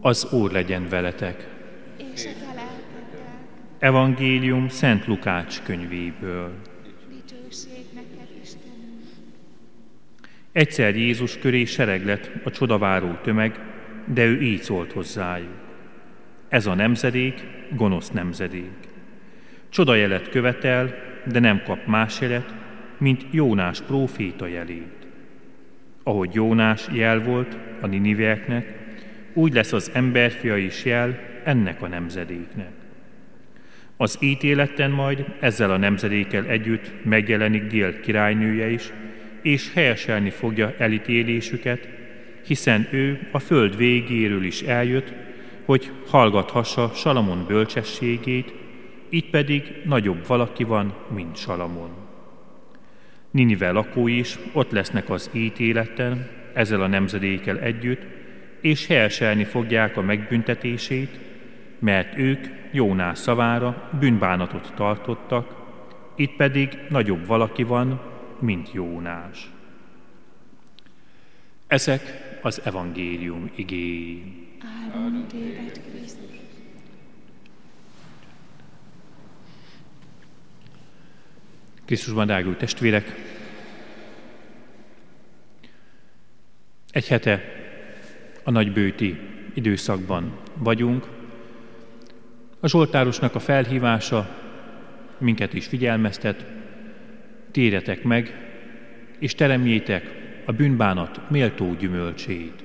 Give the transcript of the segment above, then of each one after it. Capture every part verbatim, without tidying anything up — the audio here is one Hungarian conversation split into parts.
Az Úr legyen veletek. És a te lelkeddel. Evangélium Szent Lukács könyvéből. Dicsőség neked, Istenünk. Egyszer Jézus köré sereg lett a csodaváró tömeg, de ő így szólt hozzájuk. Ez a nemzedék gonosz nemzedék. Csodajelet követel, de nem kap más jelet, mint Jónás próféta jelét. Ahogy Jónás jel volt a niniveeknek, úgy lesz az emberfia is jel ennek a nemzedéknek. Az ítéleten majd ezzel a nemzedékkel együtt megjelenik Dél királynője is, és helyeselni fogja elítélésüket, hiszen ő a föld végéről is eljött, hogy hallgathassa Salamon bölcsességét, itt pedig nagyobb valaki van, mint Salamon. Ninive lakói is ott lesznek az ítéleten, ezzel a nemzedékkel együtt, és helyeselni fogják a megbüntetését, mert ők Jónás szavára bűnbánatot tartottak, itt pedig nagyobb valaki van, mint Jónás. Ezek az evangélium igéi. Áldom téged, Krisztus. Krisztusban drága testvérek! Egy hete a nagybőti időszakban vagyunk. A zsoltárosnak a felhívása minket is figyelmeztet, térjetek meg, és teremjétek a bűnbánat méltó gyümölcsét.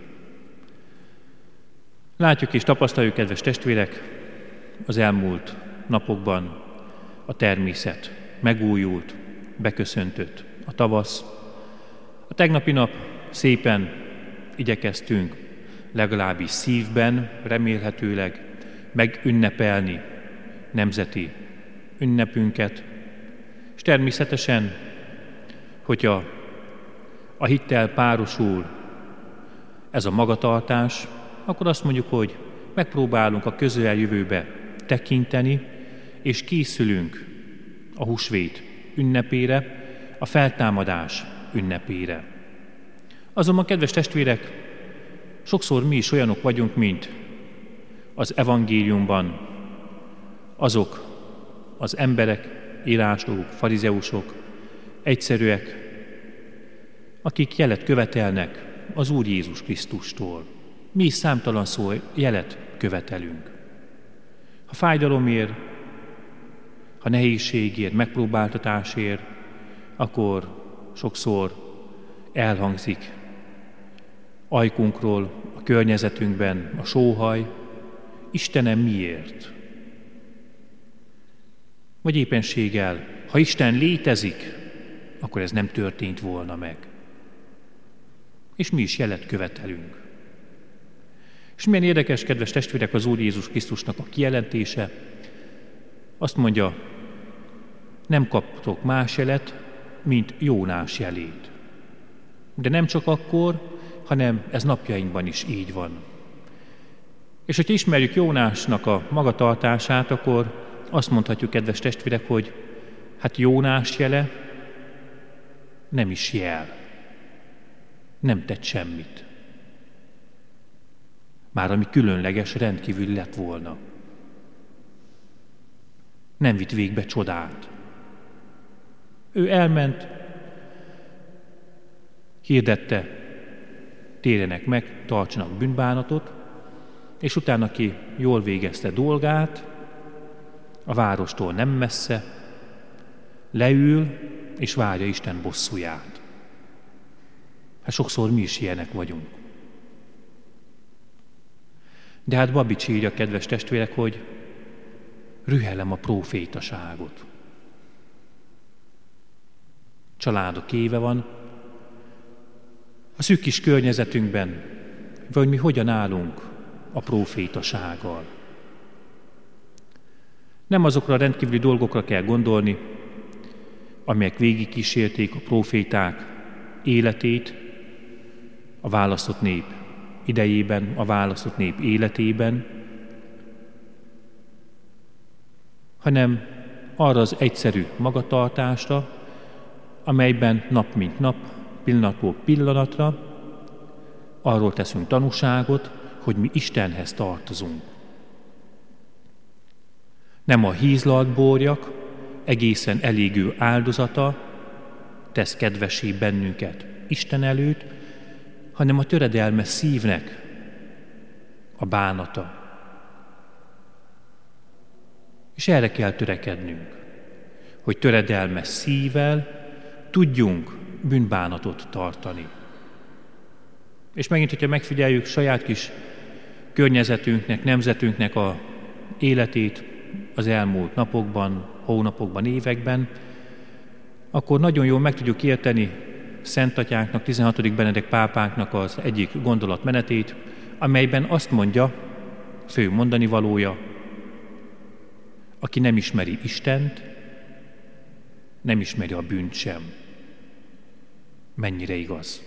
Látjuk és tapasztaljuk, kedves testvérek, az elmúlt napokban a természet megújult, beköszöntött a tavasz. A tegnapi nap szépen igyekeztünk legalábbis szívben, remélhetőleg megünnepelni nemzeti ünnepünket, és természetesen, hogyha a hittel párosul ez a magatartás, akkor azt mondjuk, hogy megpróbálunk a közeljövőbe tekinteni, és készülünk a húsvét ünnepére, a feltámadás ünnepére. Azonban, kedves testvérek, sokszor mi is olyanok vagyunk, mint az evangéliumban azok az emberek, íráslók, farizeusok, egyszerűek, akik jelet követelnek az Úr Jézus Krisztustól. Mi is számtalan szó jelet követelünk. Ha fájdalomért, ha nehézségért, megpróbáltatásért, akkor sokszor elhangzik ajkunkról, a környezetünkben a sóhaj, Istenem, miért? Vagy éppenséggel, ha Isten létezik, akkor ez nem történt volna meg. És mi is jelet követelünk. És milyen érdekes, kedves testvérek, az Úr Jézus Krisztusnak a kijelentése. Azt mondja, nem kaptok más jelet, mint Jónás jelét. De nem csak akkor, hanem ez napjainkban is így van. És hogyha ismerjük Jónásnak a magatartását, akkor azt mondhatjuk, kedves testvérek, hogy hát Jónás jele nem is jel. Nem tett semmit. Már ami különleges, rendkívül lett volna. Nem vitt végbe csodát. Ő elment, hirdette, térjenek meg, tartsanak bűnbánatot, és utána, ki jól végezte dolgát, a várostól nem messze, leül és várja Isten bosszúját. Hát sokszor mi is ilyenek vagyunk. De hát Babics írja, kedves testvérek, hogy rühellem a prófétaságot. Családok éve van, a szűk kis környezetünkben, vagy mi hogyan állunk a prófétasággal. Nem azokra a rendkívüli dolgokra kell gondolni, amelyek végigkísérték a próféták életét, a választott nép idejében, a választott nép életében, hanem arra az egyszerű magatartásra, amelyben nap mint nap, pillanatról pillanatra arról teszünk tanúságot, hogy mi Istenhez tartozunk. Nem a hízlalt borjak, egészen elégő áldozata tesz kedvessé bennünket Isten előtt, hanem a töredelmes szívnek a bánata. És erre kell törekednünk, hogy töredelmes szívvel tudjunk bűnbánatot tartani. És megint, hogyha megfigyeljük saját kis környezetünknek, nemzetünknek a életét az elmúlt napokban, hónapokban, években, akkor nagyon jól meg tudjuk érteni Szent Atyánknak, tizenhatodik Benedek pápánknak az egyik gondolatmenetét, amelyben azt mondja, fő mondani valója, aki nem ismeri Istent, nem ismeri a bűnt sem. Mennyire igaz.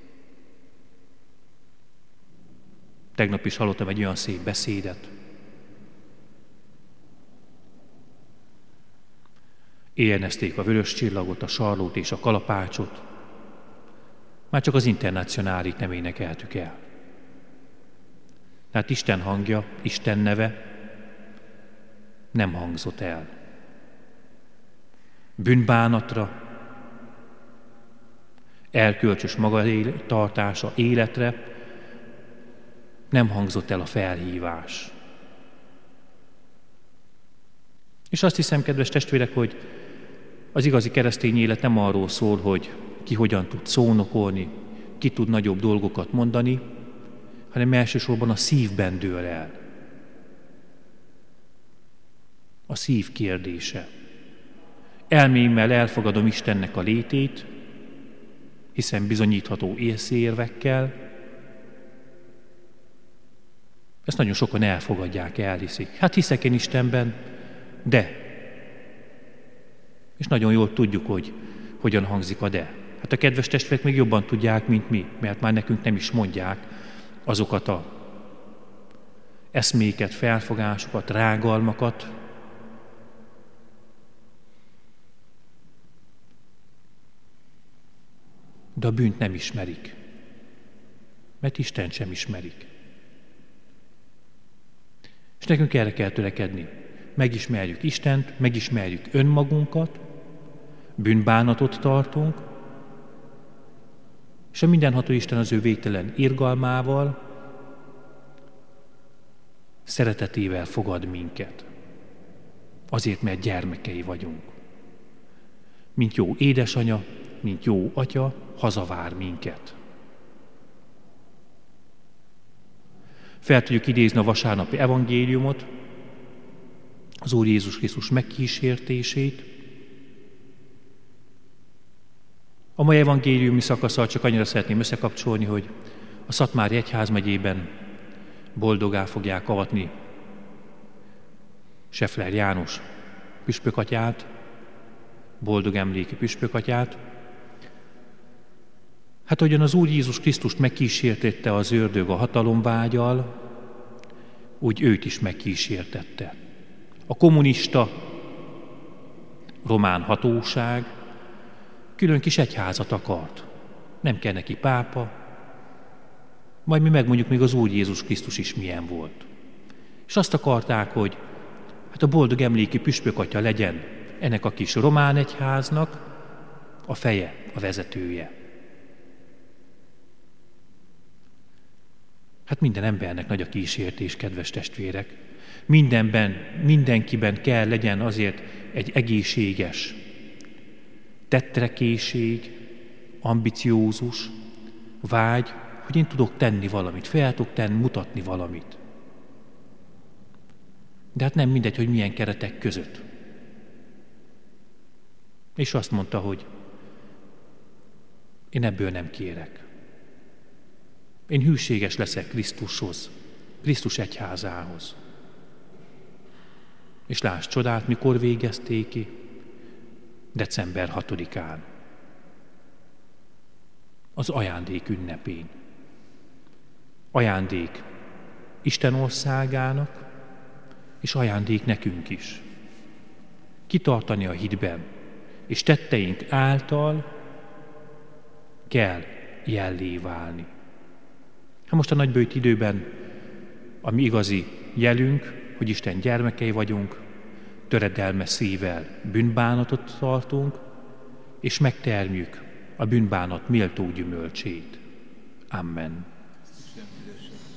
Tegnap is hallottam egy olyan szép beszédet. Éjjenezték a vörös csillagot, a sarlót és a kalapácsot. Már csak az internacionálit nem énekeltük el. Tehát Isten hangja, Isten neve nem hangzott el. Bűnbánatra, erkölcsös magatartása, életre nem hangzott el a felhívás. És azt hiszem, kedves testvérek, hogy az igazi keresztény élet nem arról szól, hogy ki hogyan tud szónokolni, ki tud nagyobb dolgokat mondani, hanem elsősorban a szívben dől el. A szív kérdése. Elmémmel elfogadom Istennek a létét, hiszen bizonyítható észérvekkel. Ezt nagyon sokan elfogadják, elhiszik. Hát hiszek én Istenben, de. És nagyon jól tudjuk, hogy hogyan hangzik a de. Hát a kedves testvérek még jobban tudják, mint mi, mert már nekünk nem is mondják azokat a eszméket, felfogásokat, rágalmakat. De a bűnt nem ismerik, mert Istent sem ismerik. És nekünk erre kell törekedni. Megismerjük Istent, megismerjük önmagunkat, bűnbánatot tartunk, és a mindenható Isten az ő végtelen irgalmával, szeretetével fogad minket. Azért, mert gyermekei vagyunk. Mint jó édesanya, mint jó atya, hazavár minket. Fel tudjuk idézni a vasárnapi evangéliumot, az Úr Jézus Krisztus megkísértését. A mai evangéliumi szakaszsal csak annyira szeretném összekapcsolni, hogy a Szatmári Egyházmegyében boldoggá fogják avatni Seffler János püspökatyát, boldog emlékű püspökatyát. Hát, ahogyan az Úr Jézus Krisztust megkísértette az ördög a hatalomvággyal, úgy őt is megkísértette. A kommunista román hatóság külön kis egyházat akart. Nem kell neki pápa, majd mi megmondjuk még az Úr Jézus Krisztus is milyen volt. És azt akarták, hogy hát a boldog emlékű püspökatya legyen ennek a kis román egyháznak a feje, a vezetője. Hát minden embernek nagy a kísértés, kedves testvérek. Mindenben, mindenkiben kell legyen azért egy egészséges tettrekészség, ambiciózus vágy, hogy én tudok tenni valamit, fel tudok tenni, mutatni valamit. De hát nem mindegy, hogy milyen keretek között. És azt mondta, hogy én ebből nem kérek. Én hűséges leszek Krisztushoz, Krisztus egyházához. És lásd csodát, mikor végezték ki? december hatodikán. Az ajándék ünnepén. Ajándék Isten országának, és ajándék nekünk is. Kitartani a hitben, és tetteink által kell jellé válni. Hát most a nagybőjt időben A mi igazi jelünk, hogy Isten gyermekei vagyunk, töredelmes szívvel bűnbánatot tartunk, és megtermjük a bűnbánat méltó gyümölcsét. Amen.